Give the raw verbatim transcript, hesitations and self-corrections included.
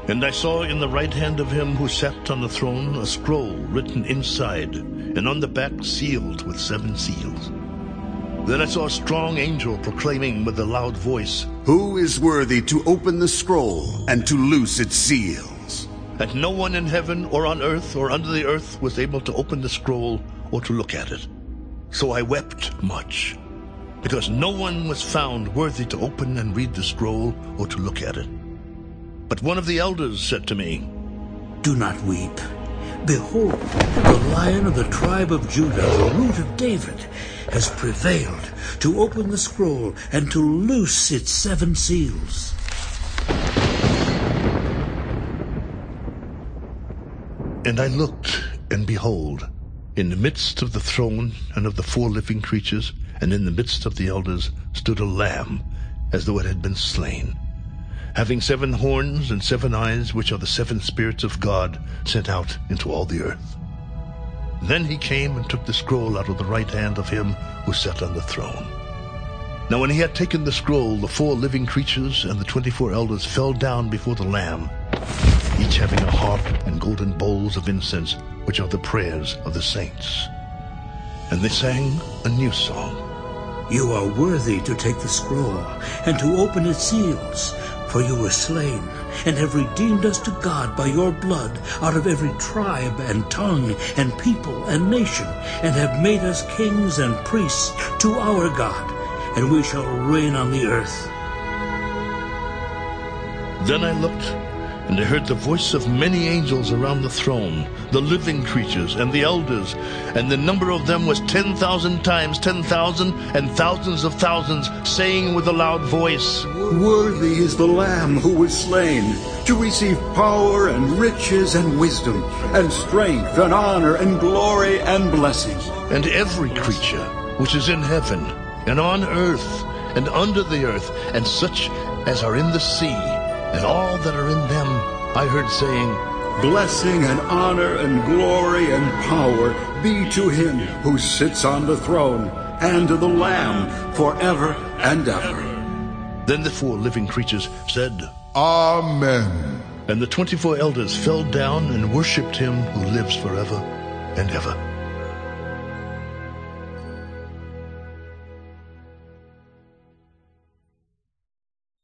And I saw in the right hand of him who sat on the throne a scroll written inside, and on the back sealed with seven seals. Then I saw a strong angel proclaiming with a loud voice, "Who is worthy to open the scroll and to loose its seals?" And no one in heaven or on earth or under the earth was able to open the scroll or to look at it. So I wept much, because no one was found worthy to open and read the scroll or to look at it. But one of the elders said to me, "Do not weep. Behold, the Lion of the tribe of Judah, the Root of David, has prevailed to open the scroll and to loose its seven seals." And I looked, and behold, in the midst of the throne and of the four living creatures, and in the midst of the elders, stood a lamb, as though it had been slain, having seven horns and seven eyes, which are the seven spirits of God sent out into all the earth. Then he came and took the scroll out of the right hand of him who sat on the throne. Now when he had taken the scroll, the four living creatures and the twenty-four elders fell down before the Lamb, each having a harp and golden bowls of incense, which are the prayers of the saints. And they sang a new song. "You are worthy to take the scroll and to open its seals, for you were slain, and have redeemed us to God by your blood out of every tribe and tongue and people and nation, and have made us kings and priests to our God, and we shall reign on the earth." Then I looked, and I heard the voice of many angels around the throne, the living creatures and the elders, and the number of them was ten thousand times ten thousand and thousands of thousands, saying with a loud voice, "Worthy is the Lamb who was slain to receive power and riches and wisdom and strength and honor and glory and blessing." And every creature which is in heaven and on earth and under the earth, and such as are in the sea, and all that are in them, I heard saying, "Blessing and honor and glory and power be to him who sits on the throne and to the Lamb forever and ever." Then the four living creatures said, "Amen." And the twenty-four elders fell down and worshipped him who lives forever and ever.